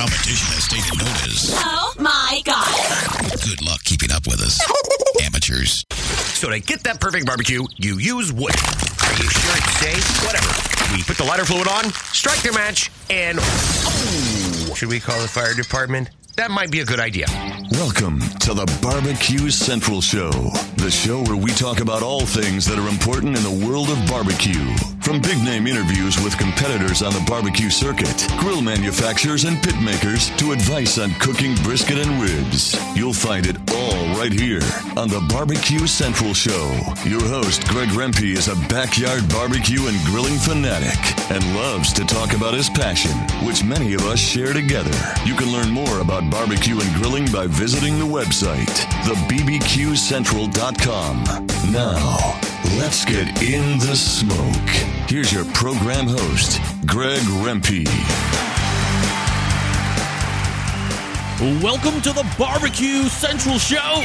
competition has taken notice. Oh my God. Good luck keeping up with us, amateurs. So to get that perfect barbecue, you use wood. Are you sure it's safe? Whatever. We put the lighter fluid on, strike the match, and... Oh, should we call the fire department? That might be a good idea. Welcome to the Barbecue Central Show, the show where we talk about all things that are important in the world of barbecue. From big-name interviews with competitors on the barbecue circuit, grill manufacturers and pit makers, to advice on cooking brisket and ribs. You'll find it all right here on the Barbecue Central Show. Your host, Greg Rempe, is a backyard barbecue and grilling fanatic and loves to talk about his passion, which many of us share together. You can learn more about barbecue and grilling by visiting the website, thebbqcentral.com. Now, let's get in the smoke. Here's your program host, Greg Rempe. Welcome to the Barbecue Central Show.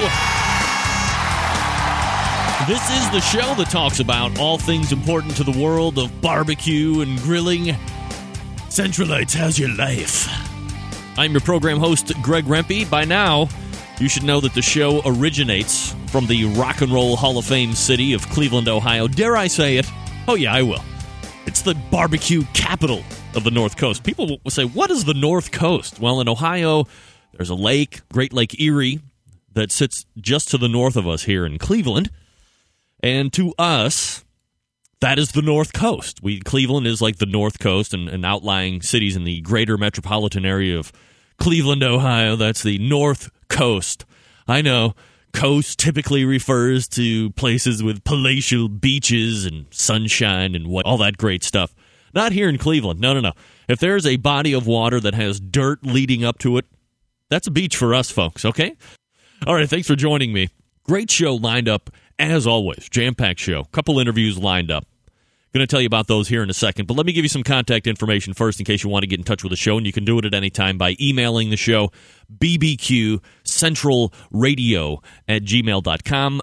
This is the show that talks about all things important to the world of barbecue and grilling. Centralites, how's your life? I'm your program host, Greg Rempe. By now, you should know that the show originates from the Rock and Roll Hall of Fame city of Cleveland, Ohio. Dare I say it? Oh, yeah, I will. It's the barbecue capital of the North Coast. People will say, what is the North Coast? Well, in Ohio, there's a lake, Great Lake Erie, that sits just to the north of us here in Cleveland. And to us, that is the North Coast. Cleveland is like the North Coast and outlying cities in the greater metropolitan area of Cleveland, Ohio. That's the North Coast. I know, coast typically refers to places with palatial beaches and sunshine and all that great stuff. Not here in Cleveland. No. If there's a body of water that has dirt leading up to it, that's a beach for us, folks, okay? All right, thanks for joining me. Great show lined up, as always. Jam-packed show. Couple interviews lined up. Going to tell you about those here in a second, but let me give you some contact information first in case you want to get in touch with the show, and you can do it at any time by emailing the show, bbqcentralradio@gmail.com,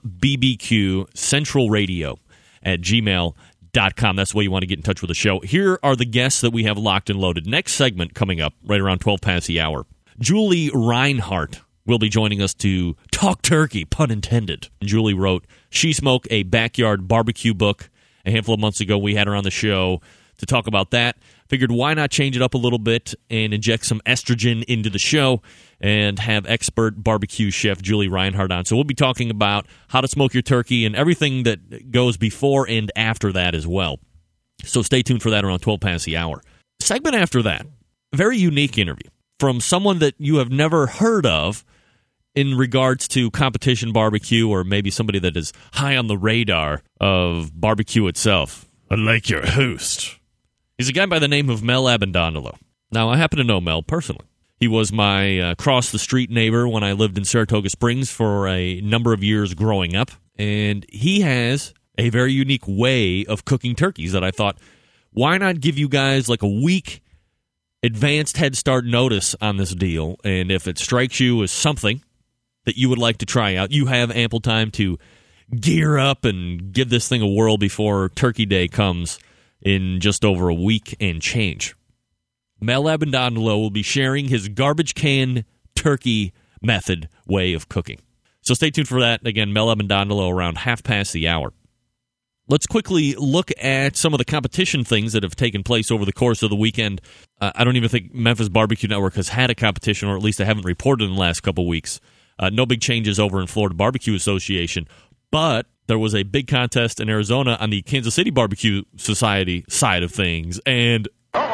bbqcentralradio@gmail.com. That's the way you want to get in touch with the show. Here are the guests that we have locked and loaded. Next segment coming up right around 12 past the hour. Julie Reinhart will be joining us to talk turkey, pun intended. Julie wrote She Smoke, a backyard barbecue book. A handful of months ago, we had her on the show to talk about that. Figured why not change it up a little bit and inject some estrogen into the show and have expert barbecue chef Julie Reinhart on. So we'll be talking about how to smoke your turkey and everything that goes before and after that as well. So stay tuned for that around 12 past the hour. Segment after that, a very unique interview from someone that you have never heard of in regards to competition barbecue, or maybe somebody that is high on the radar of barbecue itself. Unlike your host. He's a guy by the name of Mel Abendondolo. Now, I happen to know Mel personally. He was my across-the-street neighbor when I lived in Saratoga Springs for a number of years growing up, and he has a very unique way of cooking turkeys that I thought, why not give you guys like a week advanced head start notice on this deal, and if it strikes you as something that you would like to try out, you have ample time to gear up and give this thing a whirl before Turkey Day comes in just over a week and change. Mel Abendondolo will be sharing his garbage can turkey method way of cooking. So stay tuned for that. Again, Mel Abendondolo around half past the hour. Let's quickly look at some of the competition things that have taken place over the course of the weekend. I don't even think Memphis Barbecue Network has had a competition, or at least I haven't reported in the last couple weeks. No big changes over in Florida Barbecue Association, but there was a big contest in Arizona on the Kansas City Barbecue Society side of things, and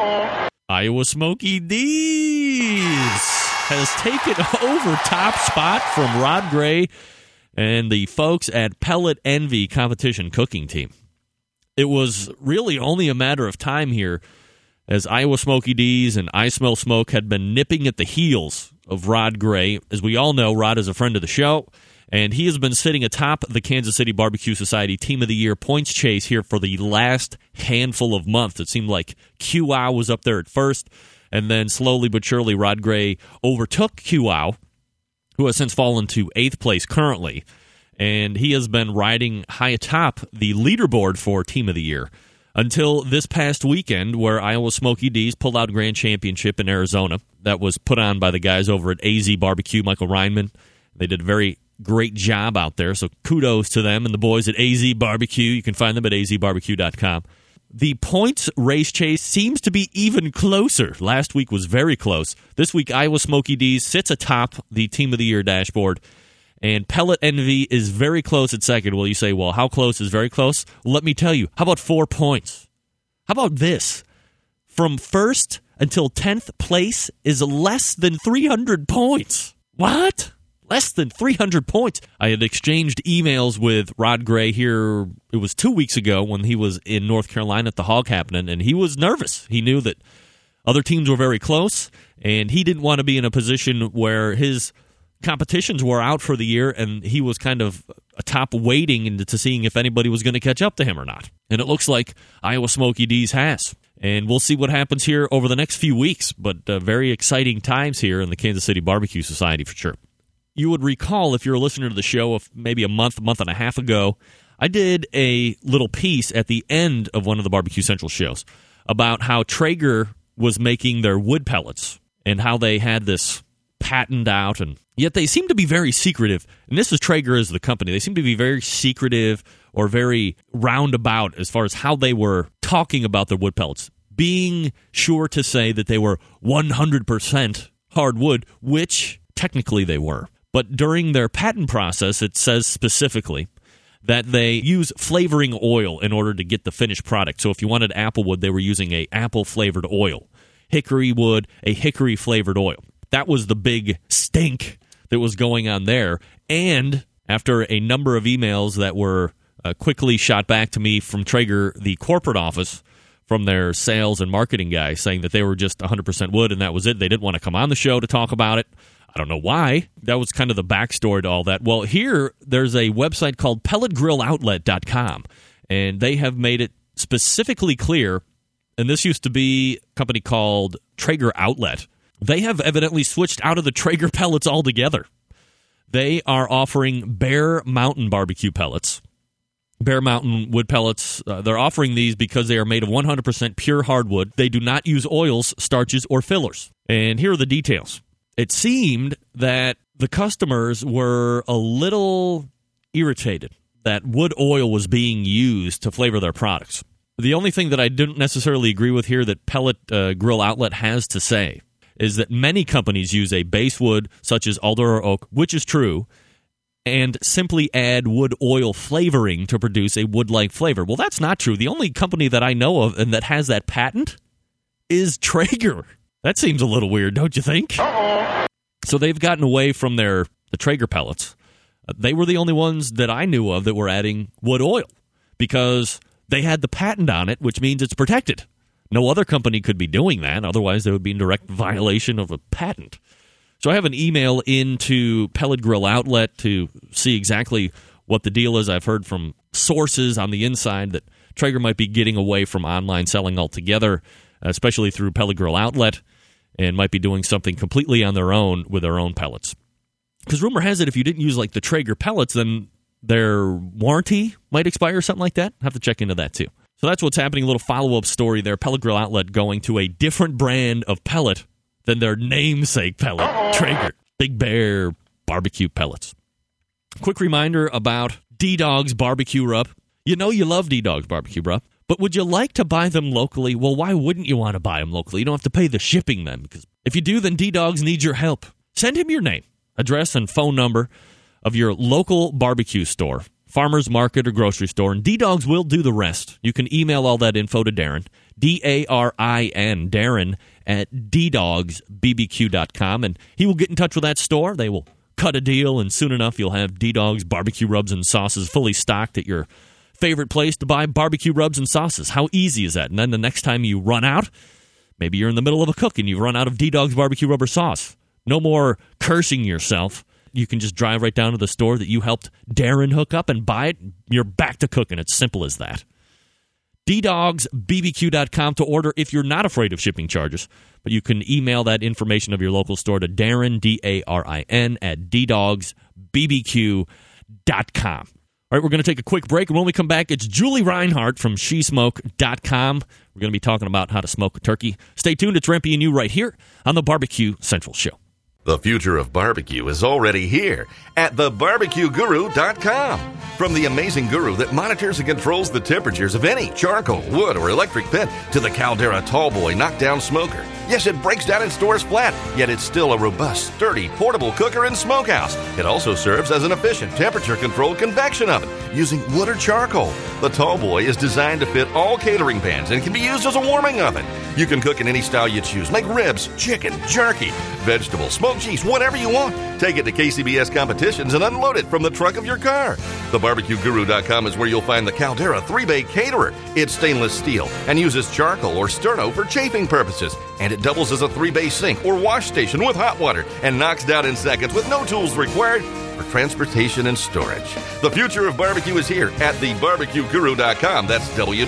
Iowa Smokey D's has taken over top spot from Rod Gray and the folks at Pellet Envy Competition Cooking Team. It was really only a matter of time here as Iowa Smokey D's and I Smell Smoke had been nipping at the heels of Rod Gray. As we all know, Rod is a friend of the show, and he has been sitting atop the Kansas City Barbecue Society Team of the Year points chase here for the last handful of months. It seemed like QOW was up there at first, and then slowly but surely Rod Gray overtook QOW, who has since fallen to 8th place currently, and he has been riding high atop the leaderboard for Team of the Year until this past weekend where Iowa Smoky D's pulled out a grand championship in Arizona. That was put on by the guys over at AZ Barbecue, Michael Reinman. They did a very great job out there, so kudos to them and the boys at AZ Barbecue. You can find them at azbarbecue.com. The points race chase seems to be even closer. Last week was very close. This week, Iowa Smoky D's sits atop the Team of the Year dashboard, and Pellet Envy is very close at second. Well, you say, well, how close is very close? Well, let me tell you. How about 4 points? How about this? From first until 10th place is less than 300 points. What? Less than 300 points. I had exchanged emails with Rod Gray here, it was 2 weeks ago when he was in North Carolina at the Hog Happening, and he was nervous. He knew that other teams were very close, and he didn't want to be in a position where his competitions were out for the year, and he was kind of atop waiting to seeing if anybody was going to catch up to him or not. And it looks like Iowa Smoky D's has. And we'll see what happens here over the next few weeks, but very exciting times here in the Kansas City Barbecue Society for sure. You would recall, if you're a listener to the show, of maybe a month and a half ago, I did a little piece at the end of one of the Barbecue Central shows about how Traeger was making their wood pellets and how they had this patent out, and yet they seem to be very secretive. And this is Traeger as the company. They seem to be very secretive or very roundabout as far as how they were talking about their wood pellets, being sure to say that they were 100% hardwood, which technically they were. But during their patent process, it says specifically that they use flavoring oil in order to get the finished product. So if you wanted apple wood, they were using a apple-flavored oil. Hickory wood, a hickory-flavored oil. That was the big stink that was going on there. And after a number of emails that were quickly shot back to me from Traeger, the corporate office, from their sales and marketing guy, saying that they were just 100% wood and that was it. They didn't want to come on the show to talk about it. I don't know why. That was kind of the backstory to all that. Well, here, there's a website called pelletgrilloutlet.com, and they have made it specifically clear, and this used to be a company called Traeger Outlet. They have evidently switched out of the Traeger pellets altogether. They are offering Bear Mountain barbecue pellets. Bear Mountain wood pellets, they're offering these because they are made of 100% pure hardwood. They do not use oils, starches, or fillers. And here are the details. It seemed that the customers were a little irritated that wood oil was being used to flavor their products. The only thing that I didn't necessarily agree with here that Pellet Grill Outlet has to say is that many companies use a base wood such as alder or oak, which is true, and simply add wood oil flavoring to produce a wood-like flavor. Well, that's not true. The only company that I know of and that has that patent is Traeger. That seems a little weird, don't you think? Uh-oh. So they've gotten away from the Traeger pellets. They were the only ones that I knew of that were adding wood oil because they had the patent on it, which means it's protected. No other company could be doing that. Otherwise, they would be in direct violation of a patent. So I have an email into Pellet Grill Outlet to see exactly what the deal is. I've heard from sources on the inside that Traeger might be getting away from online selling altogether, especially through Pellet Grill Outlet, and might be doing something completely on their own with their own pellets. Because rumor has it, if you didn't use like the Traeger pellets, then their warranty might expire or something like that. Have to check into that too. So that's what's happening. A little follow-up story there. Pellet Grill Outlet going to a different brand of pellet than their namesake pellet, Traeger. Big Bear barbecue pellets. Quick reminder about D-Dog's barbecue rub. You know you love D-Dog's barbecue rub. But would you like to buy them locally? Well, why wouldn't you want to buy them locally? You don't have to pay the shipping then. Because if you do, then D-Dogs needs your help. Send him your name, address, and phone number of your local barbecue store, farmer's market, or grocery store, and D-Dogs will do the rest. You can email all that info to Darren, D-A-R-I-N, Darren, at ddogsbbq.com, and he will get in touch with that store. They will cut a deal, and soon enough, you'll have D-Dogs barbecue rubs and sauces fully stocked at your favorite place to buy barbecue rubs and sauces. How easy is that? And then the next time you run out, maybe you're in the middle of a cook and you run out of D-Dog's barbecue rub or sauce. No more cursing yourself. You can just drive right down to the store that you helped Darren hook up and buy it. You're back to cooking. It's simple as that. ddogsbbq.com to order if you're not afraid of shipping charges. But you can email that information of your local store to Darren, D-A-R-I-N, at ddogsbbq.com. All right, we're going to take a quick break, and when we come back, it's Julie Reinhart from SheSmoke.com. We're going to be talking about how to smoke a turkey. Stay tuned. It's Rempy and you right here on the Barbecue Central Show. The future of barbecue is already here at thebarbecueguru.com. From the amazing guru that monitors and controls the temperatures of any charcoal, wood, or electric pit to the Caldera Tallboy knockdown smoker. Yes, it breaks down and stores flat, yet it's still a robust, sturdy, portable cooker and smokehouse. It also serves as an efficient temperature-controlled convection oven using wood or charcoal. The Tallboy is designed to fit all catering pans and can be used as a warming oven. You can cook in any style you choose. Make ribs, chicken, jerky, vegetables, smoked cheese, whatever you want. Take it to KCBS competitions and unload it from the trunk of your car. TheBarbecueGuru.com is where you'll find the Caldera 3-Bay Caterer. It's stainless steel and uses charcoal or sterno for chafing purposes. And it doubles as a 3-bay sink or wash station with hot water and knocks down in seconds with no tools required for transportation and storage. The future of barbecue is here at thebarbecueguru.com. That's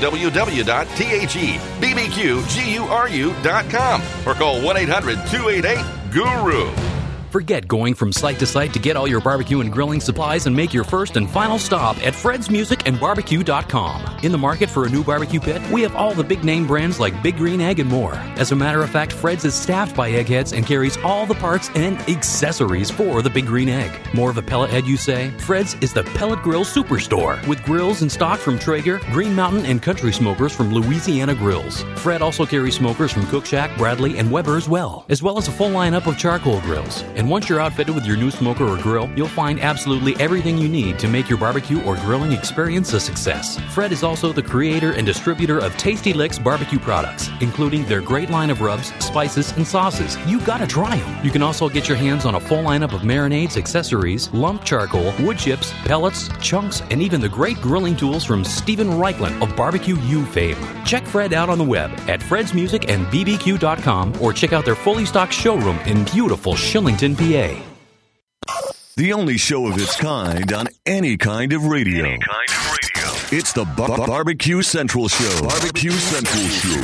www.thebbqguru.com or call 1-800-288-GURU. Forget going from site to site to get all your barbecue and grilling supplies and make your first and final stop at fredsmusicandbarbecue.com. In the market for a new barbecue pit, we have all the big name brands like Big Green Egg and more. As a matter of fact, Fred's is staffed by eggheads and carries all the parts and accessories for the Big Green Egg. More of a pellet head, you say? Fred's is the pellet grill superstore with grills in stock from Traeger, Green Mountain, and Country Smokers from Louisiana Grills. Fred also carries smokers from Cook Shack, Bradley, and Weber as well as a full lineup of charcoal grills. And once you're outfitted with your new smoker or grill, you'll find absolutely everything you need to make your barbecue or grilling experience a success. Fred is also the creator and distributor of Tasty Licks barbecue products, including their great line of rubs, spices, and sauces. You gotta try them. You can also get your hands on a full lineup of marinades, accessories, lump charcoal, wood chips, pellets, chunks, and even the great grilling tools from Stephen Reichland of Barbecue U fame. Check Fred out on the web at fredsmusicandbbq.com or check out their fully stocked showroom in beautiful Shillington, PA. The only show of its kind on any kind of radio. It's the Barbecue Central Show. Barbecue Central Show.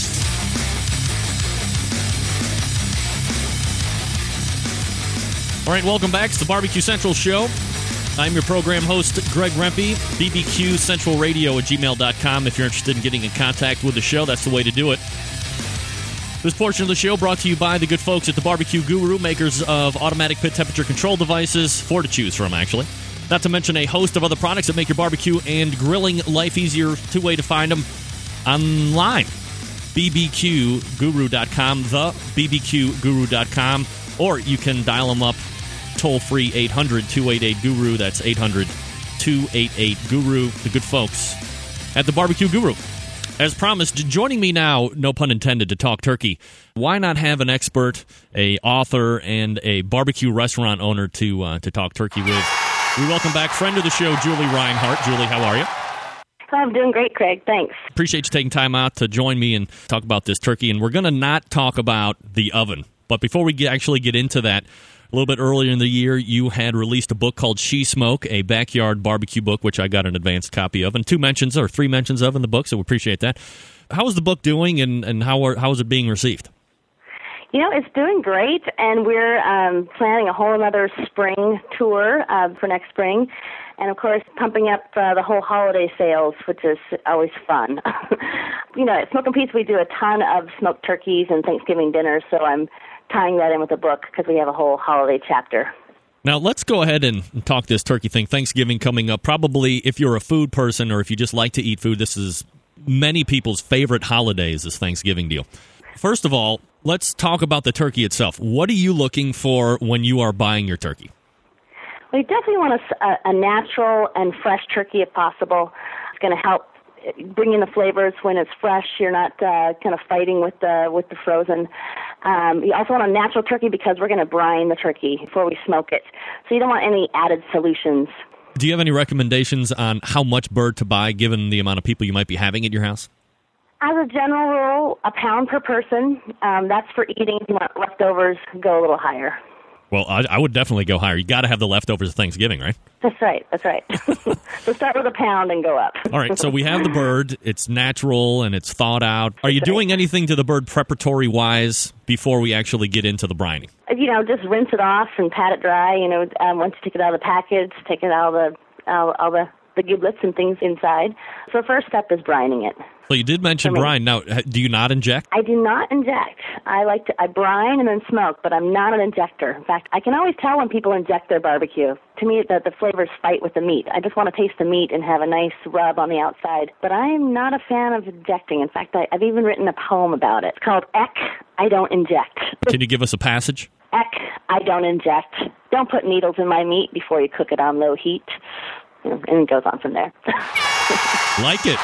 All right, welcome back. It's the Barbecue Central Show. I'm your program host, Greg Rempe, bbqcentralradio@gmail.com. If you're interested in getting in contact with the show, that's the way to do it. This portion of the show brought to you by the good folks at the Barbecue Guru, makers of automatic pit temperature control devices, 4 to choose from, actually. Not to mention a host of other products that make your barbecue and grilling life easier. 2 ways to find them online. bbqguru.com, the bbqguru.com, or you can dial them up toll-free 800-288-GURU. That's 800-288-GURU. The good folks at the Barbecue Guru. As promised, joining me now, no pun intended, to talk turkey. Why not have an expert, a author, and a barbecue restaurant owner to talk turkey with? We welcome back friend of the show, Julie Reinhart. Julie, how are you? I'm doing great, Craig. Thanks. Appreciate you taking time out to join me and talk about this turkey. And we're going to not talk about the oven. But before we actually get into that, a little bit earlier in the year, you had released a book called She Smoke, a backyard barbecue book, which I got an advanced copy of, and 3 mentions of in the book, so we appreciate that. How is the book doing, and how is it being received? You know, it's doing great, and we're planning a whole another spring tour for next spring, and, of course, pumping up the whole holiday sales, which is always fun. You know, at Smokin' Pete's, we do a ton of smoked turkeys and Thanksgiving dinners, so I'm tying that in with the book because we have a whole holiday chapter. Now, let's go ahead and talk this turkey thing. Thanksgiving coming up. Probably, if you're a food person or if you just like to eat food, this is many people's favorite holidays, this Thanksgiving deal. First of all, let's talk about the turkey itself. What are you looking for when you are buying your turkey? We definitely want a natural and fresh turkey if possible. It's going to help bring in the flavors when it's fresh. You're not kind of fighting with the frozen. You also want a natural turkey because we're going to brine the turkey before we smoke it. So you don't want any added solutions. Do you have any recommendations on how much bird to buy given the amount of people you might be having at your house? As a general rule, a pound per person. That's for eating. If you want leftovers, go a little higher. Well, I would definitely go higher. You got to have the leftovers of Thanksgiving, right? That's right. So start with a pound and go up. All right, so we have the bird. It's natural and it's thawed out. Are you doing anything to the bird preparatory-wise before we actually get into the brining? You know, just rinse it off and pat it dry. You know, once you take it out of the package, take it out of the the giblets and things inside. So the first step is brining it. So you did mention brine. Now, do you not inject? I do not inject. I brine and then smoke, but I'm not an injector. In fact, I can always tell when people inject their barbecue. To me, the flavors fight with the meat. I just want to taste the meat and have a nice rub on the outside. But I'm not a fan of injecting. In fact, I've even written a poem about it. It's called Eck, I Don't Inject. Can you give us a passage? Eck, I don't inject. Don't put needles in my meat before you cook it on low heat. And it goes on from there. Like it.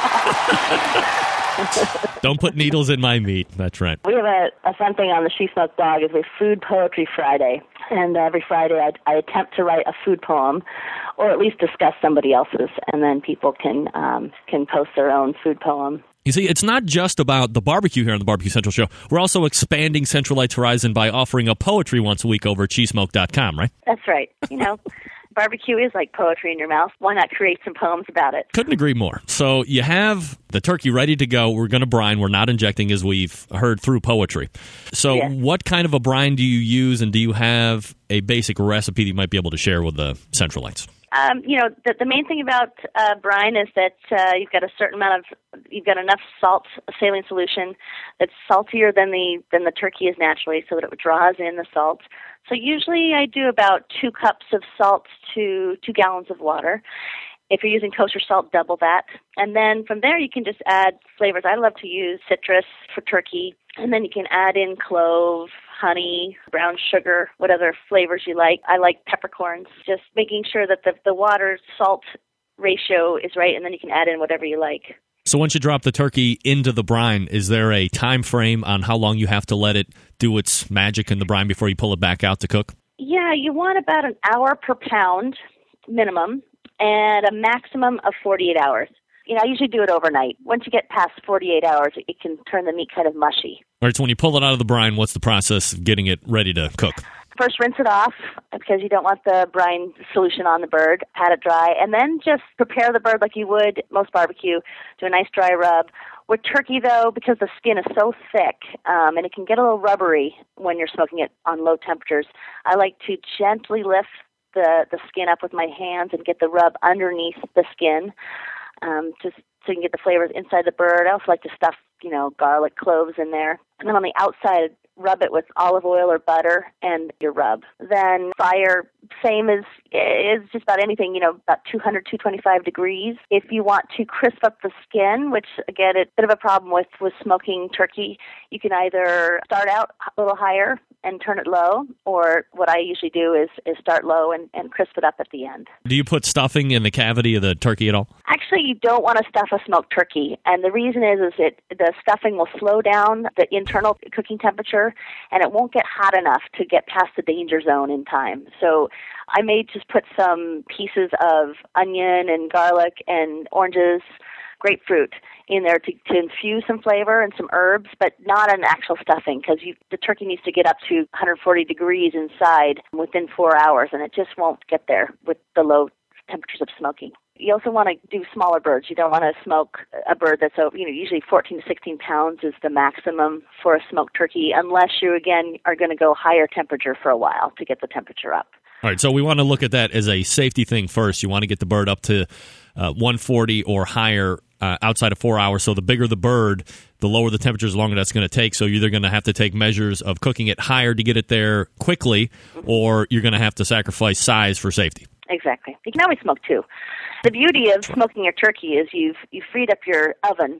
Don't put needles in my meat. That's right. We have a fun thing on the She Smoked blog is we Food Poetry Friday. And every Friday I attempt to write a food poem or at least discuss somebody else's. And then people can post their own food poem. You see, it's not just about the barbecue here on the Barbecue Central Show. We're also expanding Central Light's horizon by offering up poetry once a week over at SheSmoked.com, right? That's right. Barbecue is like poetry in your mouth. Why not create some poems about it? Couldn't agree more. So you have the turkey ready to go. We're going to brine. We're not injecting, as we've heard through poetry. So What kind of a brine do you use, and do you have a basic recipe that you might be able to share with the Centralites? The main thing about brine is that you've got a certain amount you've got enough salt, a saline solution that's saltier than the turkey is naturally, so that it draws in the salt. So usually I do about 2 cups of salt to 2 gallons of water. If you're using kosher salt, double that. And then from there you can just add flavors. I love to use citrus for turkey. And then you can add in clove, honey, brown sugar, what other flavors you like. I like peppercorns. Just making sure that the water-salt ratio is right, and then you can add in whatever you like. So once you drop the turkey into the brine, is there a time frame on how long you have to let it do its magic in the brine before you pull it back out to cook? Yeah, you want about an hour per pound minimum and a maximum of 48 hours. I usually do it overnight. Once you get past 48 hours, it can turn the meat kind of mushy. All right, so when you pull it out of the brine, what's the process of getting it ready to cook? First, rinse it off because you don't want the brine solution on the bird. Pat it dry, and then just prepare the bird like you would most barbecue. Do a nice dry rub. With turkey, though, because the skin is so thick and it can get a little rubbery when you're smoking it on low temperatures, I like to gently lift the skin up with my hands and get the rub underneath the skin, just so you can get the flavors inside the bird. I also like to stuff, garlic, cloves in there. And then on the outside, rub it with olive oil or butter and your rub. Then fire, same as just about anything, about 200, 225 degrees. If you want to crisp up the skin, which again, it's a bit of a problem with smoking turkey, you can either start out a little higher and turn it low, or what I usually do is start low and crisp it up at the end. Do you put stuffing in the cavity of the turkey at all? Actually, you don't want to stuff a smoked turkey, and the reason is the stuffing will slow down the internal cooking temperature, and it won't get hot enough to get past the danger zone in time. So I may just put some pieces of onion and garlic and oranges, grapefruit in there to infuse some flavor and some herbs, but not an actual stuffing because the turkey needs to get up to 140 degrees inside within 4 hours, and it just won't get there with the low temperatures of smoking. You also want to do smaller birds. You don't want to smoke a bird that's, usually 14 to 16 pounds is the maximum for a smoked turkey, unless you, again, are going to go higher temperature for a while to get the temperature up. All right, so we want to look at that as a safety thing first. You want to get the bird up to 140 or higher outside of 4 hours. So the bigger the bird, the lower the temperature, the longer that's going to take. So you're either going to have to take measures of cooking it higher to get it there quickly, or you're going to have to sacrifice size for safety. Exactly. You can always smoke too. The beauty of smoking your turkey is you've freed up your oven.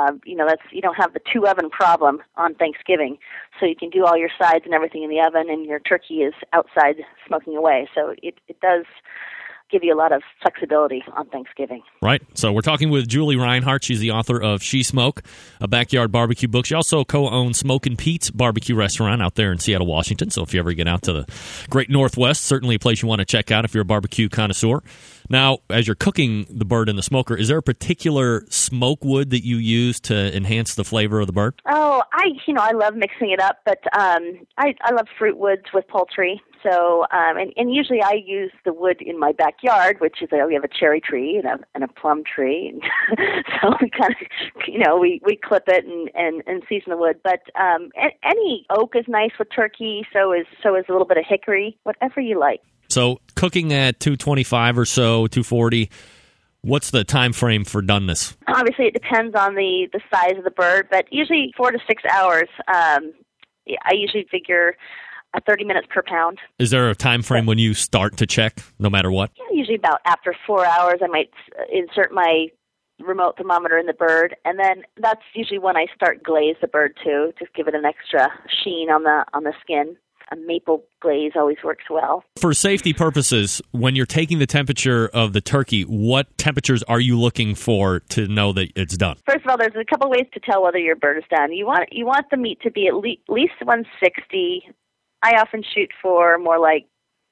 You don't have the 2-oven problem on Thanksgiving, so you can do all your sides and everything in the oven, and your turkey is outside smoking away. So it does give you a lot of flexibility on Thanksgiving. Right. So we're talking with Julie Reinhart. She's the author of She Smoke, a backyard barbecue book. She also co-owns Smokin' Pete's barbecue restaurant out there in Seattle, Washington. So if you ever get out to the great Northwest, certainly a place you want to check out if you're a barbecue connoisseur. Now, as you're cooking the bird in the smoker, is there a particular smoke wood that you use to enhance the flavor of the bird? Oh, I love mixing it up, but I love fruit woods with poultry. So, and usually I use the wood in my backyard, which is we have a cherry tree and a plum tree, and so we kind of, we clip it and season the wood. But any oak is nice with turkey. So is a little bit of hickory, whatever you like. So cooking at 225 or so, 240, What's the time frame for doneness? Obviously, it depends on the size of the bird, but usually 4 to 6 hours. I usually figure 30 minutes per pound. Is there a time frame when you start to check, no matter what? Yeah, usually about after 4 hours, I might insert my remote thermometer in the bird, and then that's usually when I start glaze the bird too, just give it an extra sheen on the skin. A maple glaze always works well. For safety purposes, when you're taking the temperature of the turkey, what temperatures are you looking for to know that it's done? First of all, there's a couple ways to tell whether your bird is done. You want the meat to be at least 160. I often shoot for more like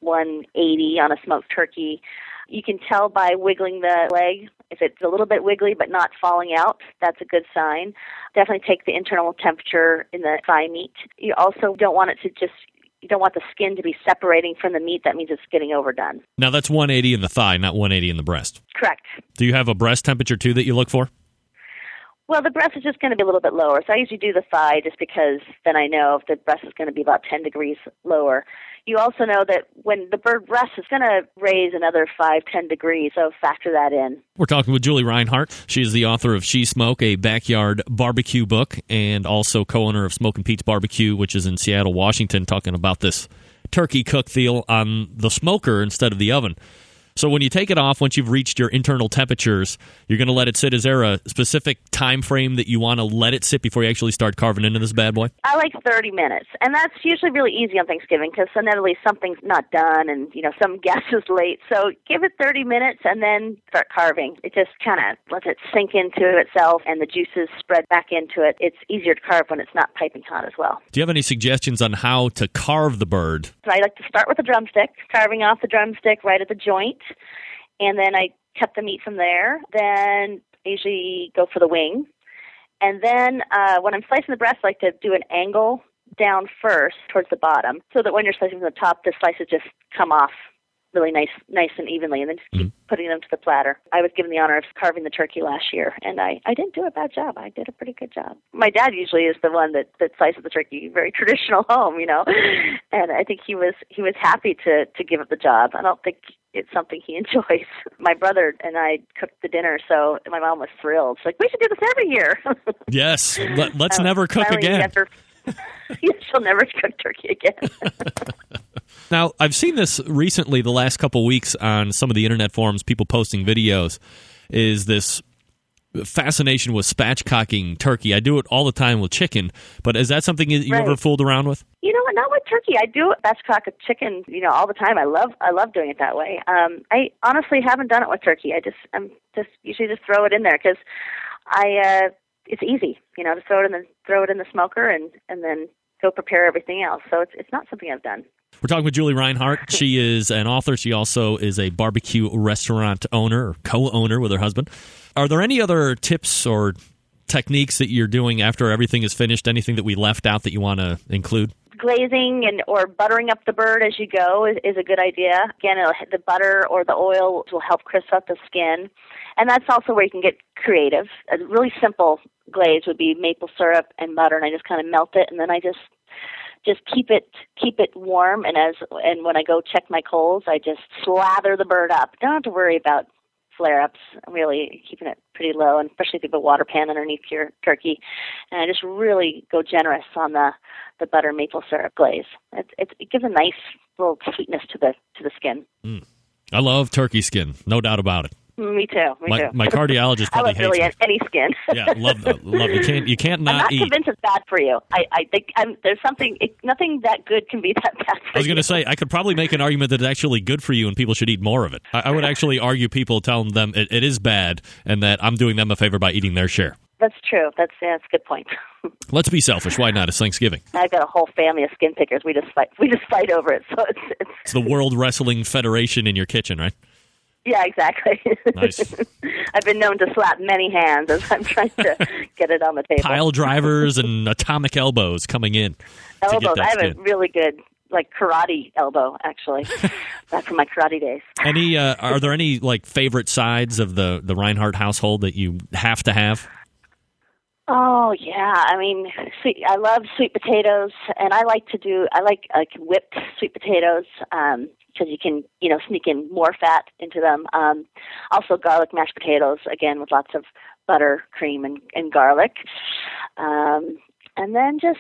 180 on a smoked turkey. You can tell by wiggling the leg. If it's a little bit wiggly but not falling out, that's a good sign. Definitely take the internal temperature in the thigh meat. You also don't want it to you don't want the skin to be separating from the meat. That means it's getting overdone. Now, that's 180 in the thigh, not 180 in the breast. Correct. Do you have a breast temperature, too, that you look for? Well, the breast is just going to be a little bit lower. So I usually do the thigh just because then I know if the breast is going to be about 10 degrees lower. You also know that when the bird rests, it's going to raise another 5-10 degrees, so factor that in. We're talking with Julie Reinhart. She is the author of She Smoke, a backyard barbecue book, and also co-owner of Smokin' Pete's Barbecue, which is in Seattle, Washington, talking about this turkey cook deal on the smoker instead of the oven. So when you take it off, once you've reached your internal temperatures, you're going to let it sit. Is there a specific time frame that you want to let it sit before you actually start carving into this bad boy? I like 30 minutes, and that's usually really easy on Thanksgiving because inevitably something's not done and, some guest is late. So give it 30 minutes and then start carving. It just kind of lets it sink into itself and the juices spread back into it. It's easier to carve when it's not piping hot as well. Do you have any suggestions on how to carve the bird? So I like to start with a drumstick, carving off the drumstick right at the joint. And then I cut the meat from there. Then I usually go for the wing. And then when I'm slicing the breast, I like to do an angle down first towards the bottom so that when you're slicing from the top, the slices just come off really nice and evenly, and then just keep putting them to the platter. I was given the honor of carving the turkey last year, and I didn't do a bad job. I did a pretty good job. My dad usually is the one that slices the turkey, very traditional home, and I think he was happy to give it the job. I don't think it's something he enjoys. My brother and I cooked the dinner, so my mom was thrilled. She's like, we should do this every year. Yes, let's never cook again. She'll never cook turkey again. Now, I've seen this recently, the last couple of weeks, on some of the internet forums, people posting videos, is this fascination with spatchcocking turkey. I do it all the time with chicken, but is that something that you ever fooled around with? You know what? Not with turkey. I do spatchcock a chicken, all the time. I love doing it that way. I honestly haven't done it with turkey. I'm usually just throw it in there because it's easy, to throw it in the smoker and then go prepare everything else. So it's not something I've done. We're talking with Julie Reinhart. She is an author. She also is a barbecue restaurant owner or co-owner with her husband. Are there any other tips or techniques that you're doing after everything is finished? Anything that we left out that you want to include? Glazing or buttering up the bird as you go is a good idea. Again, the butter or the oil will help crisp up the skin. And that's also where you can get creative. A really simple glaze would be maple syrup and butter, and I just kind of melt it, and then I just keep it warm, and when I go check my coals, I just slather the bird up. Don't have to worry about flare-ups. I'm really keeping it pretty low, and especially if you have a water pan underneath your turkey. And I just really go generous on the butter maple syrup glaze. It gives a nice little sweetness to the skin. I love turkey skin, no doubt about it. Me too. My cardiologist probably hates really me. Any skin. Yeah, love it. You can't not I'm not eat. convinced it's bad for you. I think there's nothing that good can be that bad for you. I was going to say, I could probably make an argument that it's actually good for you and people should eat more of it. I would actually argue people telling them it is bad and that I'm doing them a favor by eating their share. That's true. That's a good point. Let's be selfish. Why not? It's Thanksgiving. I've got a whole family of skin pickers. We just fight over it. So it's the World Wrestling Federation in your kitchen, right? Yeah, exactly. Nice. I've been known to slap many hands as I'm trying to get it on the table. Pile drivers and atomic elbows coming in. Elbows. I have a really good karate elbow, actually, back from my karate days. Are there any favorite sides of the Reinhart household that you have to have? Oh yeah, I mean, I love sweet potatoes, and I like whipped sweet potatoes because you can sneak in more fat into them. Also, garlic mashed potatoes, again with lots of butter, cream, and garlic, and then just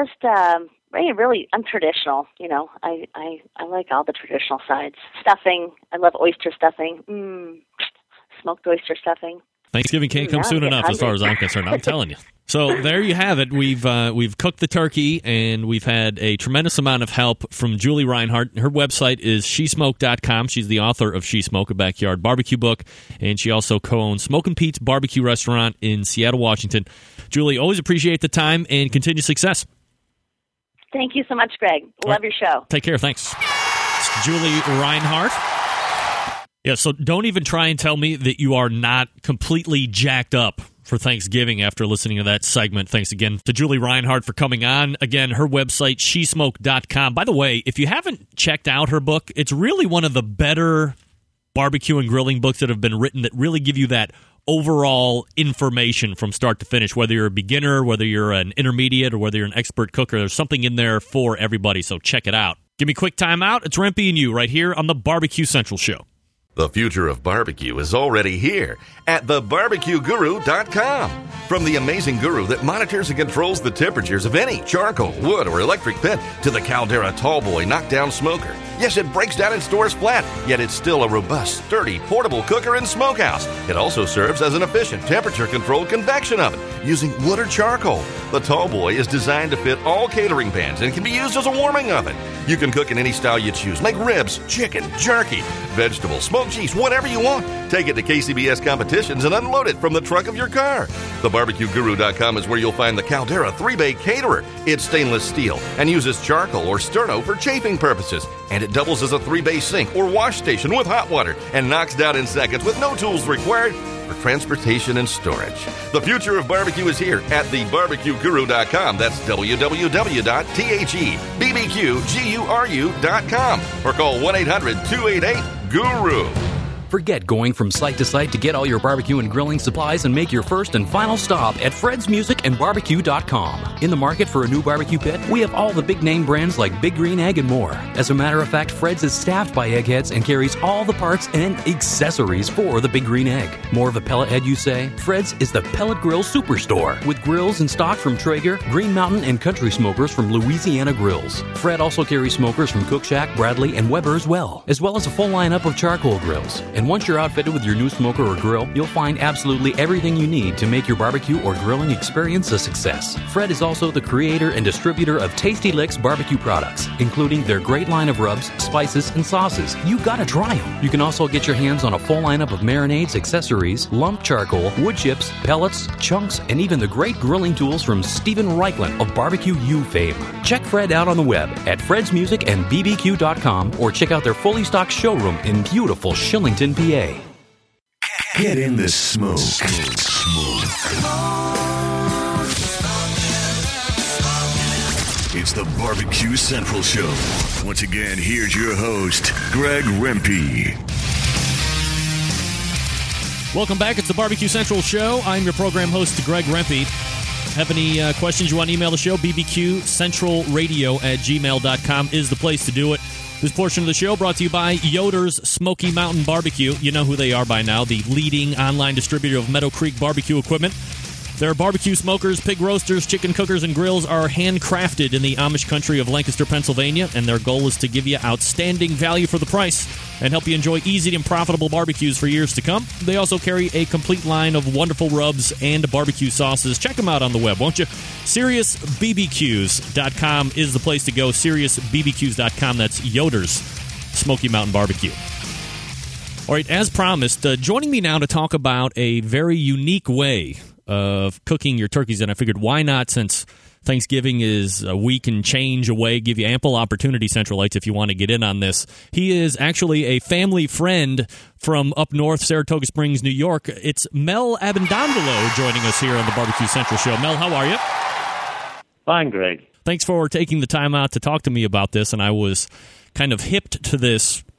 really untraditional. I like all the traditional sides. Stuffing, I love oyster stuffing. Smoked oyster stuffing. Thanksgiving can't come soon enough as far as I'm concerned. I'm telling you. So there you have it. We've cooked the turkey, and we've had a tremendous amount of help from Julie Reinhart. Her website is shesmoke.com. She's the author of She Smoke, a backyard barbecue book, and she also co-owns Smokin' Pete's Barbecue Restaurant in Seattle, Washington. Julie, always appreciate the time and continued success. Thank you so much, Greg. Love your show. Take care. Thanks. It's Julie Reinhart. Yeah, so don't even try and tell me that you are not completely jacked up for Thanksgiving after listening to that segment. Thanks again to Julie Reinhart for coming on. Again, her website, shesmoke.com. By the way, if you haven't checked out her book, it's really one of the better barbecue and grilling books that have been written that really give you that overall information from start to finish, whether you're a beginner, whether you're an intermediate, or whether you're an expert cooker. There's something in there for everybody, so check it out. Give me a quick time out. It's Rempe and you right here on the Barbecue Central Show. The future of barbecue is already here at thebarbecueguru.com. From the amazing guru that monitors and controls the temperatures of any charcoal, wood, or electric pit to the Caldera Tallboy knockdown smoker. Yes, it breaks down and stores flat, yet it's still a robust, sturdy, portable cooker and smokehouse. It also serves as an efficient temperature-controlled convection oven using wood or charcoal. The Tallboy is designed to fit all catering pans and can be used as a warming oven. You can cook in any style you choose. Make ribs, chicken, jerky, vegetables, smoked cheese, whatever you want. Take it to KCBS competitions and unload it from the trunk of your car. TheBarbecueGuru.com is where you'll find the Caldera 3-Bay Caterer. It's stainless steel and uses charcoal or sterno for chafing purposes. And it doubles as a 3-bay sink or wash station with hot water and knocks down in seconds with no tools required for transportation and storage. The future of barbecue is here at thebarbecueguru.com. That's www.thebbqguru.com or call 1-800-288-GURU. Forget going from site to site to get all your barbecue and grilling supplies and make your first and final stop at fredsmusicandbarbecue.com. In the market for a new barbecue pit, we have all the big name brands like Big Green Egg and more. As a matter of fact, Fred's is staffed by eggheads and carries all the parts and accessories for the Big Green Egg. More of a pellet head, you say? Fred's is the pellet grill superstore with grills in stock from Traeger, Green Mountain, and Country Smokers from Louisiana Grills. Fred also carries smokers from Cook Shack, Bradley, and Weber as well as a full lineup of charcoal grills. And once you're outfitted with your new smoker or grill, you'll find absolutely everything you need to make your barbecue or grilling experience a success. Fred is also the creator and distributor of Tasty Licks barbecue products, including their great line of rubs, spices, and sauces. You gotta try them. You can also get your hands on a full lineup of marinades, accessories, lump charcoal, wood chips, pellets, chunks, and even the great grilling tools from Stephen Reichland of Barbecue U fame. Check Fred out on the web at fredsmusicandbbq.com or check out their fully stocked showroom in beautiful Shillington, PA. Get in the smoke. It's the Barbecue Central Show. Once again, here's your host, Greg Rempe. Welcome back. It's the Barbecue Central Show. I'm your program host, Greg Rempe. Have any questions you want to email the show? bbqcentralradio@gmail.com is the place to do it. This portion of the show brought to you by Yoder's Smoky Mountain Barbecue. You know who they are by now, the leading online distributor of Meadow Creek barbecue equipment. Their barbecue smokers, pig roasters, chicken cookers, and grills are handcrafted in the Amish country of Lancaster, Pennsylvania, and their goal is to give you outstanding value for the price and help you enjoy easy and profitable barbecues for years to come. They also carry a complete line of wonderful rubs and barbecue sauces. Check them out on the web, won't you? SeriousBBQs.com is the place to go. SeriousBBQs.com. That's Yoder's Smoky Mountain Barbecue. All right, as promised, joining me now to talk about a very unique way of cooking your turkeys, and I figured why not, since Thanksgiving is a week and change away, give you ample opportunity, Centralites, if you want to get in on this. He is actually a family friend from up north, Saratoga Springs, New York. It's Mel Abendondolo joining us here on the Barbecue Central Show. Mel, how are you? Fine, Greg. Thanks for taking the time out to talk to me about this, and I was kind of hipped to this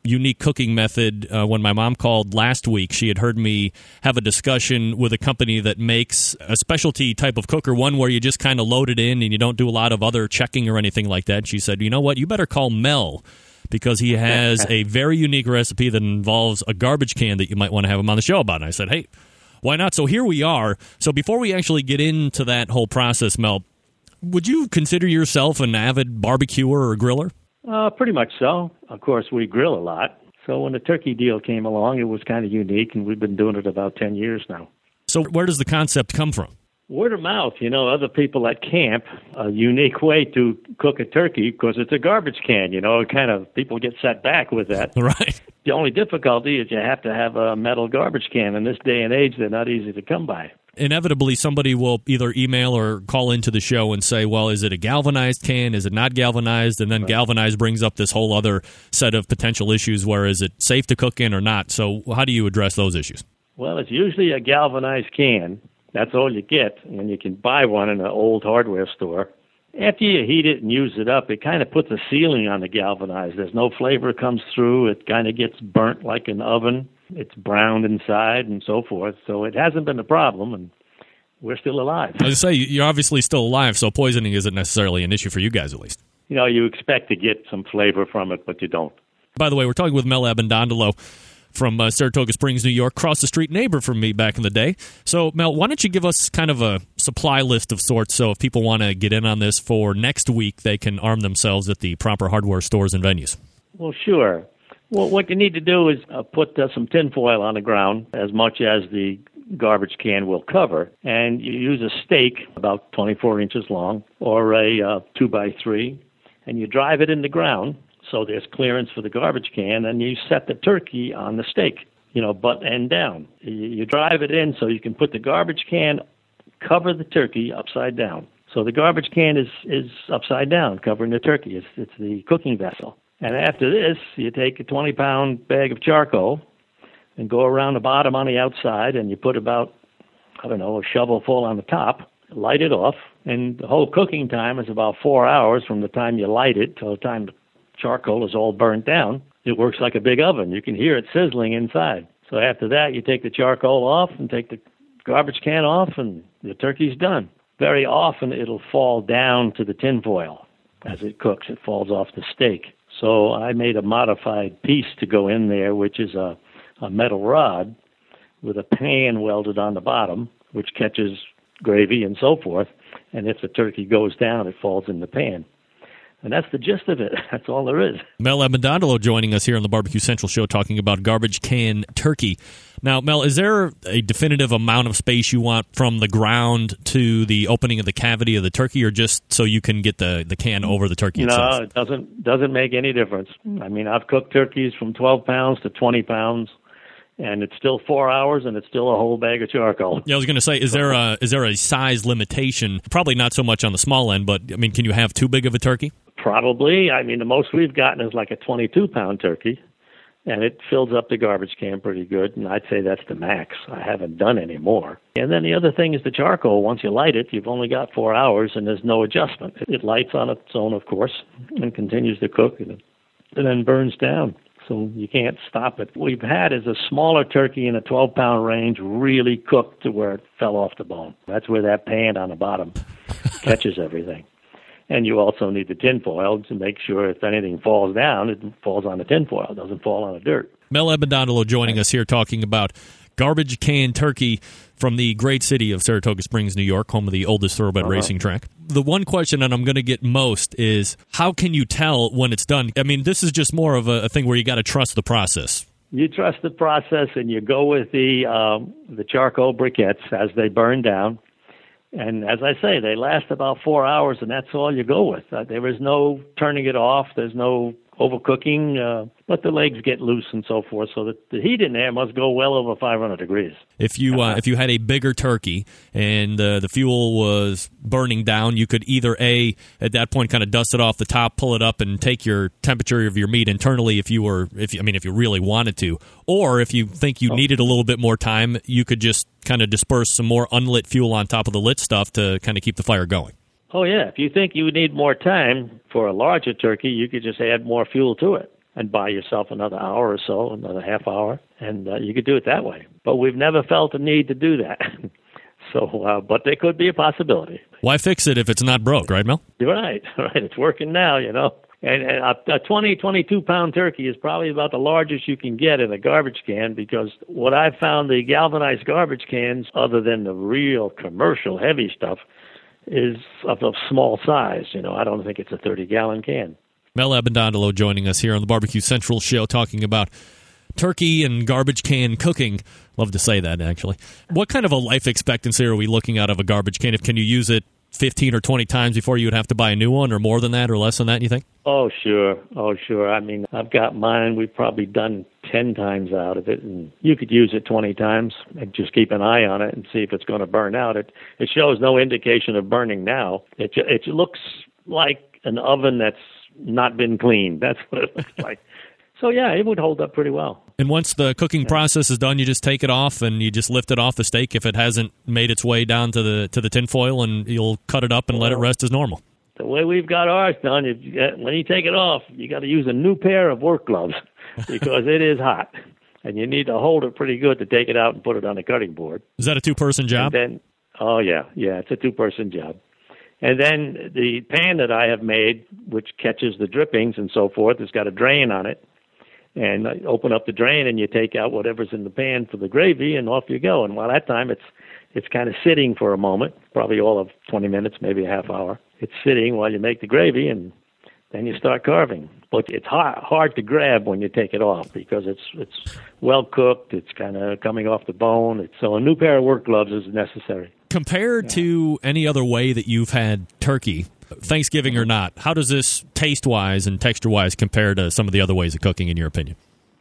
unique cooking method. When my mom called last week, she had heard me have a discussion with a company that makes a specialty type of cooker, one where you just kind of load it in and you don't do a lot of other checking or anything like that. She said, you know what, you better call Mel, because he has a very unique recipe that involves a garbage can that you might want to have him on the show about. And I said, hey, why not? So here we are. So before we actually get into that whole process, Mel, would you consider yourself an avid barbecuer or griller? Pretty much so. Of course, we grill a lot. So when the turkey deal came along, it was kind of unique, and we've been doing it about 10 years now. So where does the concept come from? Word of mouth. Other people at camp, a unique way to cook a turkey, because it's a garbage can, kind of people get set back with that. Right. The only difficulty is you have to have a metal garbage can. In this day and age, they're not easy to come by. Inevitably, somebody will either email or call into the show and say, well, is it a galvanized can? Is it not galvanized? And then galvanized brings up this whole other set of potential issues where is it safe to cook in or not? So how do you address those issues? Well, it's usually a galvanized can. That's all you get, and you can buy one in an old hardware store. After you heat it and use it up, it kind of puts a ceiling on the galvanized. There's no flavor comes through. It kind of gets burnt like an oven. It's browned inside and so forth. So it hasn't been a problem, and we're still alive. I was going to say, you're obviously still alive, so poisoning isn't necessarily an issue for you guys, at least. You expect to get some flavor from it, but you don't. By the way, we're talking with Mel Abendondolo from Saratoga Springs, New York, across the street neighbor from me back in the day. So, Mel, why don't you give us kind of a supply list of sorts, so if people want to get in on this for next week, they can arm themselves at the proper hardware stores and venues? Well, sure. Well, what you need to do is put some tinfoil on the ground, as much as the garbage can will cover, and you use a stake about 24 inches long or a 2x3, and you drive it in the ground so there's clearance for the garbage can, and you set the turkey on the stake, butt end down. You drive it in so you can put the garbage can, cover the turkey upside down. So the garbage can is upside down, covering the turkey. It's the cooking vessel. And after this, you take a 20-pound bag of charcoal and go around the bottom on the outside, and you put about, a shovel full on the top, light it off, and the whole cooking time is about 4 hours from the time you light it till the time the charcoal is all burnt down. It works like a big oven. You can hear it sizzling inside. So after that, you take the charcoal off and take the garbage can off, and the turkey's done. Very often, it'll fall down to the tinfoil as it cooks. It falls off the steak. So I made a modified piece to go in there, which is a metal rod with a pan welded on the bottom, which catches gravy and so forth. And if the turkey goes down, it falls in the pan. And that's the gist of it. That's all there is. Mel Abendondolo joining us here on the Barbecue Central Show talking about garbage can turkey. Now, Mel, is there a definitive amount of space you want from the ground to the opening of the cavity of the turkey, or just so you can get the can over the turkey itself? No, it doesn't make any difference. I mean, I've cooked turkeys from 12 pounds to 20 pounds. And it's still 4 hours, and it's still a whole bag of charcoal. Yeah, I was going to say, is there a size limitation? Probably not so much on the small end, but, I mean, can you have too big of a turkey? Probably. I mean, the most we've gotten is like a 22-pound turkey, and it fills up the garbage can pretty good, and I'd say that's the max. I haven't done any more. And then the other thing is the charcoal. Once you light it, you've only got 4 hours, and there's no adjustment. It lights on its own, of course, and continues to cook, and then burns down. So you can't stop it. What we've had is a smaller turkey in a 12-pound range really cooked to where it fell off the bone. That's where that pan on the bottom catches everything. And you also need the tinfoil to make sure if anything falls down, it falls on the tinfoil. It doesn't fall on the dirt. Mel Abendondolo joining us here talking about garbage can turkey from the great city of Saratoga Springs, New York, home of the oldest thoroughbred racing track. The one question that I'm going to get most is, how can you tell when it's done? I mean, this is just more of a thing where you got to trust the process. You trust the process, and you go with the charcoal briquettes as they burn down. And as I say, they last about 4 hours, and that's all you go with. There is no turning it off. There's no overcooking. Let the legs get loose and so forth, so that the heat in there must go well over 500 degrees. If you had a bigger turkey and the fuel was burning down, you could either at that point kind of dust it off the top, pull it up, and take your temperature of your meat internally if you really wanted to, or if you think you needed a little bit more time, you could just kind of disperse some more unlit fuel on top of the lit stuff to kind of keep the fire going. Oh, yeah. If you think you need more time for a larger turkey, you could just add more fuel to it. and buy yourself another hour or so, another half hour, and you could do it that way. But we've never felt the need to do that. So, but there could be a possibility. Why fix it if it's not broke, right, Mel? You're right. It's working now, And a 20, 22-pound turkey is probably about the largest you can get in a garbage can, because what I've found, the galvanized garbage cans, other than the real commercial heavy stuff, is of a small size. I don't think it's a 30-gallon can. Mel Abendondolo joining us here on the Barbecue Central show, talking about turkey and garbage can cooking. Love to say that, actually. What kind of a life expectancy are we looking at of a garbage can? Can you use it 15 or 20 times before you would have to buy a new one, or more than that, or less than that, you think? Oh, sure. I mean, I've got mine. We've probably done 10 times out of it, and you could use it 20 times and just keep an eye on it and see if it's going to burn out. It shows no indication of burning now. It looks like an oven that's not been cleaned. That's what it looks like. So, yeah, it would hold up pretty well. And once the cooking process is done, you just take it off and you just lift it off the steak if it hasn't made its way down to the tinfoil, and you'll cut it up and let it rest as normal. The way we've got ours done, when you take it off, you got to use a new pair of work gloves because it is hot. And you need to hold it pretty good to take it out and put it on the cutting board. Is that a two-person job? And then, it's a two-person job. And then the pan that I have made, which catches the drippings and so forth, it's got a drain on it. And I open up the drain and you take out whatever's in the pan for the gravy, and off you go. And while that time it's kind of sitting for a moment, probably all of 20 minutes, maybe a half hour. It's sitting while you make the gravy, and then you start carving. But it's hard to grab when you take it off because it's well cooked. It's kind of coming off the bone. So a new pair of work gloves is necessary. Compared to any other way that you've had turkey, Thanksgiving or not, how does this taste-wise and texture-wise compare to some of the other ways of cooking, in your opinion?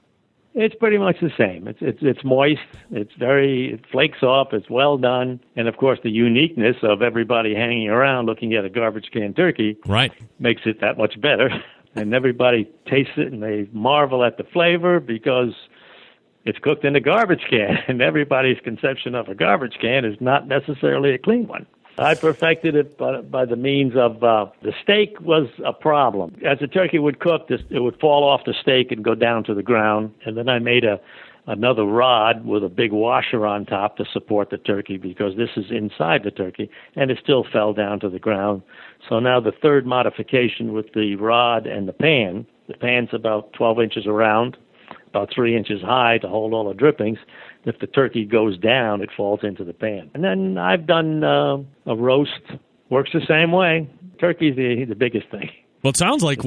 It's pretty much the same. It's moist. It flakes off. It's well done. And, of course, the uniqueness of everybody hanging around looking at a garbage can turkey makes it that much better. And everybody tastes it, and they marvel at the flavor because it's cooked in a garbage can. And everybody's conception of a garbage can is not necessarily a clean one. I perfected it by the means of the steak was a problem. As the turkey would cook, it would fall off the steak and go down to the ground. And then I made another rod with a big washer on top to support the turkey because this is inside the turkey, and it still fell down to the ground. So now the third modification with the rod and the pan. The pan's about 12 inches around, about 3 inches high to hold all the drippings. If the turkey goes down, it falls into the pan. And then I've done a roast. Works the same way. Turkey's the biggest thing. Well, it sounds like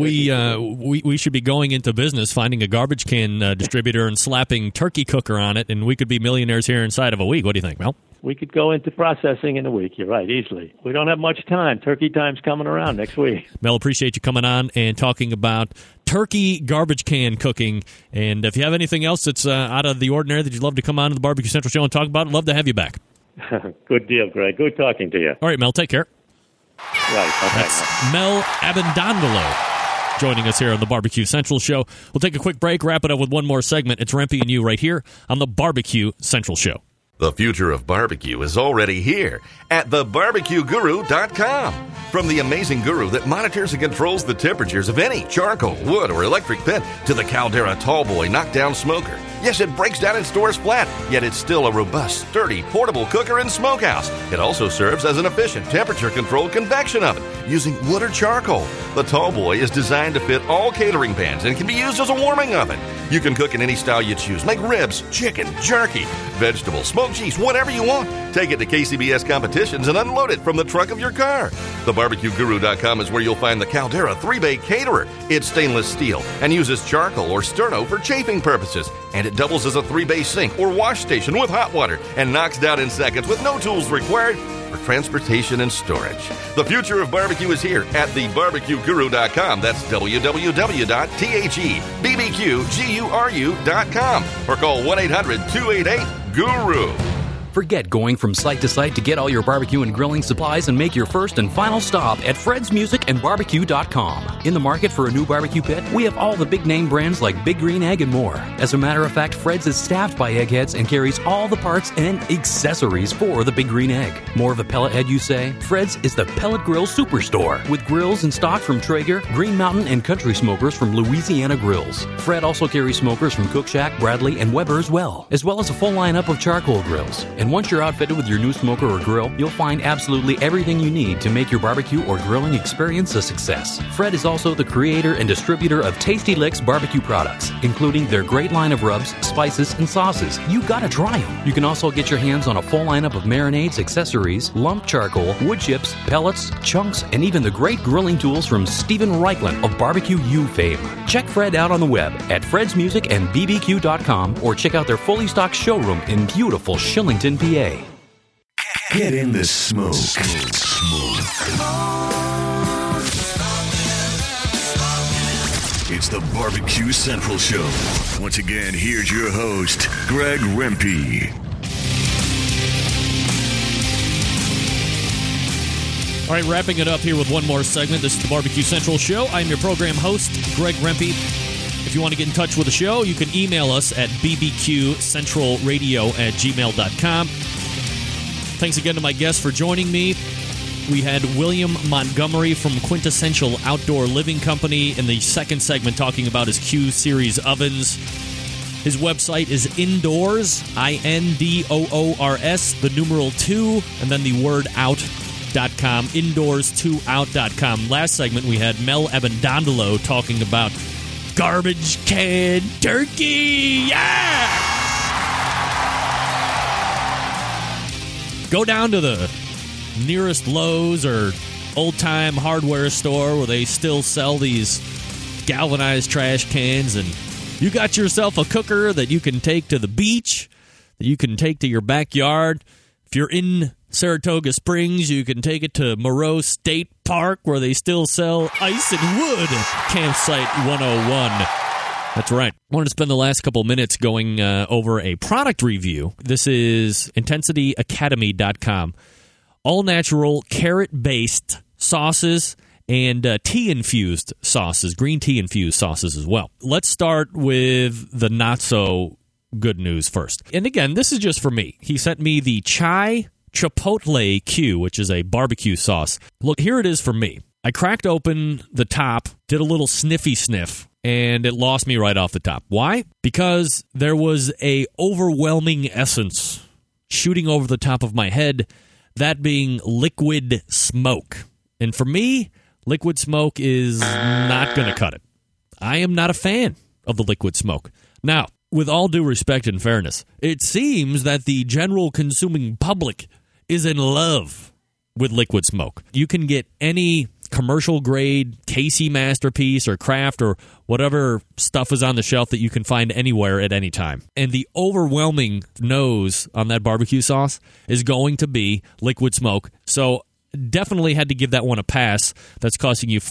we should be going into business, finding a garbage can distributor and slapping turkey cooker on it, and we could be millionaires here inside of a week. What do you think, Mel? We could go into processing in a week. You're right, easily. We don't have much time. Turkey time's coming around next week. Mel, appreciate you coming on and talking about turkey garbage can cooking. And if you have anything else that's out of the ordinary that you'd love to come on to the Barbecue Central show and talk about, I'd love to have you back. Good deal, Greg. Good talking to you. All right, Mel, take care. Right. Okay. That's Mel Abendondolo joining us here on the Barbecue Central show. We'll take a quick break, wrap it up with one more segment. It's Rempe and you right here on the Barbecue Central show. The future of barbecue is already here at thebarbecueguru.com. From the amazing guru that monitors and controls the temperatures of any charcoal, wood, or electric pit to the Caldera Tallboy knockdown smoker. Yes, it breaks down and stores flat, yet it's still a robust, sturdy, portable cooker and smokehouse. It also serves as an efficient temperature-controlled convection oven using wood or charcoal. The Tallboy is designed to fit all catering pans and can be used as a warming oven. You can cook in any style you choose. Make ribs, chicken, jerky, vegetables, smoked cheese, whatever you want. Take it to KCBS competitions and unload it from the trunk of your car. TheBarbecueGuru.com is where you'll find the Caldera 3-Bay Caterer. It's stainless steel and uses charcoal or sterno for chafing purposes. And it doubles as a 3-bay sink or wash station with hot water and knocks down in seconds with no tools required for transportation and storage. The future of barbecue is here at thebarbecueguru.com. That's www.thebbqguru.com or call 1-800-288-GURU. Forget going from site to site to get all your barbecue and grilling supplies and make your first and final stop at fredsmusicandbarbecue.com. In the market for a new barbecue pit, we have all the big name brands like Big Green Egg and more. As a matter of fact, Fred's is staffed by eggheads and carries all the parts and accessories for the Big Green Egg. More of a pellet head, you say? Fred's is the pellet grill superstore with grills in stock from Traeger, Green Mountain, and Country Smokers from Louisiana Grills. Fred also carries smokers from Cook Shack, Bradley, and Weber as well as a full lineup of charcoal grills. And once you're outfitted with your new smoker or grill, you'll find absolutely everything you need to make your barbecue or grilling experience a success. Fred is also the creator and distributor of Tasty Licks barbecue products, including their great line of rubs, spices, and sauces. You gotta try them. You can also get your hands on a full lineup of marinades, accessories, lump charcoal, wood chips, pellets, chunks, and even the great grilling tools from Stephen Reichland of Barbecue U fame. Check Fred out on the web at fredsmusicandbbq.com or check out their fully stocked showroom in beautiful Shillington, PA. Get in the smoke. It's the Barbecue Central Show. Once again, here's your host, Greg Rempe. All right, wrapping it up here with one more segment. This is the Barbecue Central Show. I'm your program host, Greg Rempe. If you want to get in touch with the show, you can email us at bbqcentralradio@gmail.com. Thanks again to my guests for joining me. We had William Montgomery from Quintessential Outdoor Living Company in the second segment talking about his Q Series ovens. His website is Indoors, INDOORS, the numeral 2, and then the word out.com, indoors2out.com. Last segment, we had Mel Abendondolo talking about garbage can turkey. Yeah! Go down to the nearest Lowe's or old-time hardware store where they still sell these galvanized trash cans, and you got yourself a cooker that you can take to the beach, that you can take to your backyard. If you're in Saratoga Springs, you can take it to Moreau State Park where they still sell ice and wood at Campsite 101. That's right. I wanted to spend the last couple minutes going over a product review. This is IntensityAcademy.com. All-natural, carrot-based sauces and tea-infused sauces, green tea-infused sauces as well. Let's start with the not-so-good news first. And again, this is just for me. He sent me the Chai Chipotle Q, which is a barbecue sauce. Look, here it is for me. I cracked open the top, did a little sniffy sniff, and it lost me right off the top. Why? Because there was a overwhelming essence shooting over the top of my head, that being liquid smoke. And for me, liquid smoke is not going to cut it. I am not a fan of the liquid smoke. Now, with all due respect and fairness, it seems that the general consuming public is in love with liquid smoke. You can get any commercial grade Casey Masterpiece or Kraft or whatever stuff is on the shelf that you can find anywhere at any time. And the overwhelming nose on that barbecue sauce is going to be liquid smoke. So definitely had to give that one a pass. That's costing you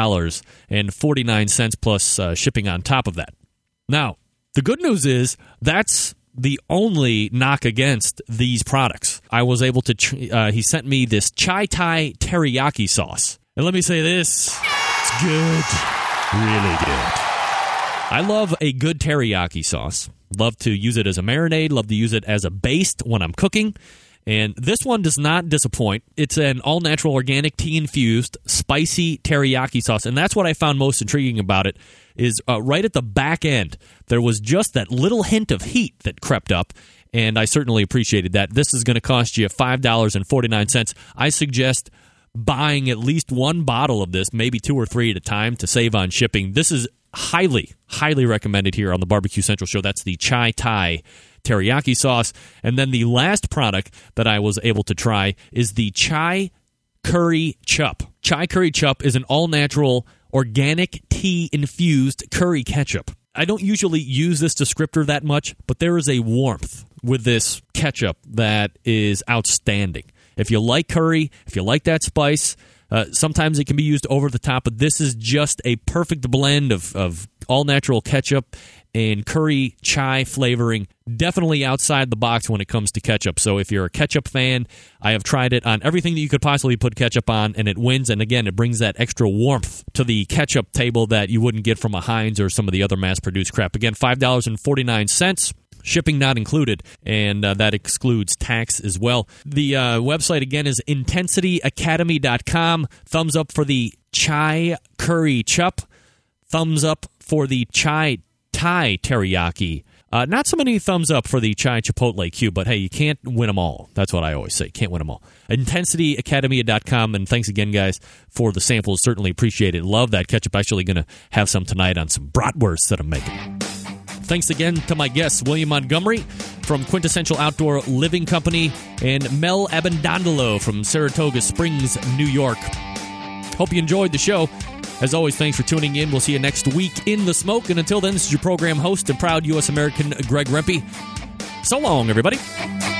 $5.49 plus shipping on top of that. Now, the good news is that's the only knock against these products. I was able to, he sent me this Chai Thai teriyaki sauce. And let me say this, it's good, really good. I love a good teriyaki sauce. Love to use it as a marinade, love to use it as a baste when I'm cooking. And this one does not disappoint. It's an all-natural, organic, tea-infused, spicy teriyaki sauce. And that's what I found most intriguing about it, is right at the back end, there was just that little hint of heat that crept up, and I certainly appreciated that. This is going to cost you $5.49. I suggest buying at least one bottle of this, maybe 2 or 3 at a time to save on shipping. This is highly, highly recommended here on the Barbecue Central Show. That's the Chai Thai teriyaki sauce. And then the last product that I was able to try is the Chai Curry Chup. Chai Curry Chup is an all-natural, organic, tea-infused curry ketchup. I don't usually use this descriptor that much, but there is a warmth with this ketchup that is outstanding. If you like curry, if you like that spice, sometimes it can be used over the top, but this is just a perfect blend of all-natural ketchup and curry chai flavoring. Definitely outside the box when it comes to ketchup. So if you're a ketchup fan, I have tried it on everything that you could possibly put ketchup on, and it wins. And again, it brings that extra warmth to the ketchup table that you wouldn't get from a Heinz or some of the other mass-produced crap. Again, $5.49. Shipping not included, and that excludes tax as well. The website, again, is intensityacademy.com. Thumbs up for the chai curry chup. Thumbs up for the chai Thai teriyaki. Not so many thumbs up for the chai chipotle cube, but hey, you can't win them all. That's what I always say. Can't win them all. IntensityAcademy.com, and thanks again, guys, for the samples. Certainly appreciate it. Love that ketchup. Actually going to have some tonight on some bratwurst that I'm making. Thanks again to my guests, William Montgomery from Quintessential Outdoor Living Company and Mel Abendandolo from Saratoga Springs, New York. Hope you enjoyed the show. As always, thanks for tuning in. We'll see you next week in the smoke. And until then, this is your program host and proud U.S. American, Greg Rempe. So long, everybody.